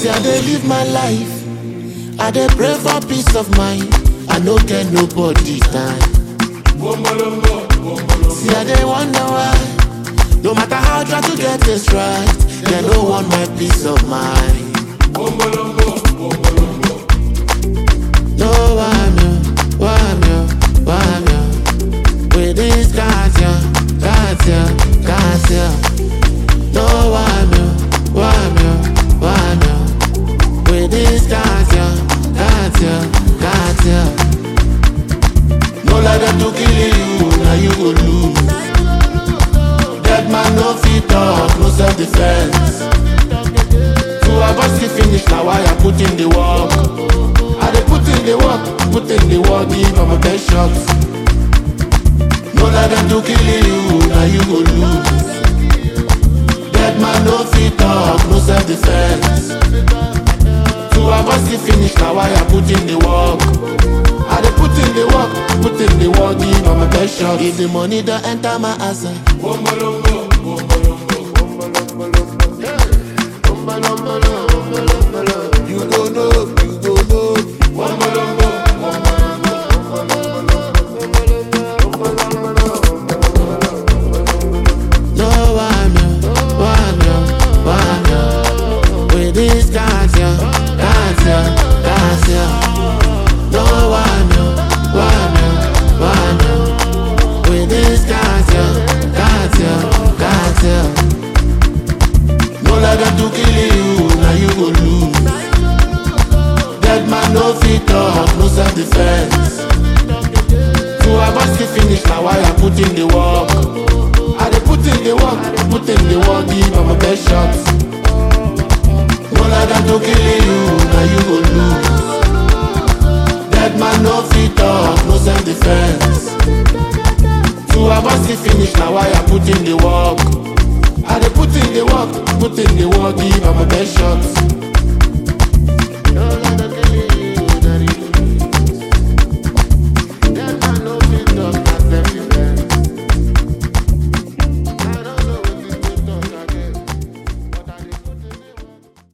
See, I dey live my life. I dey pray for peace of mind. I no get nobody time. See, I dey wonder why. No matter how I try to get this right, they don't want my peace of mind. No, I'm you. With this Katia. No, I'm you. With this Katia. No let them to kill you, now you go lose. Dead man no fit talk, no self-defense. To avoid the finish, now why I put in the work. I dey put in the work, give them a best shot. No let them to kill you, now you go lose. Dead man no fit talk, no self-defense. To avoid the finish, now why I put in the work. I dey put in the work, give them a best shot. If the money don't enter my account, you go know. No, I'm you. With this Katia. No, I'm you. With this Katia. No let them to kill you, now you go lose. Dead man no fit talk, no self-defense. To avoid the finish, now why I put in the work. I dey put in the work, give them a best shot. No let them to kill you, now you go lose. Dead man no fit talk, no self-defense. To avoid the finish, now why I put in the work. I dey put in the work, give them a best shot.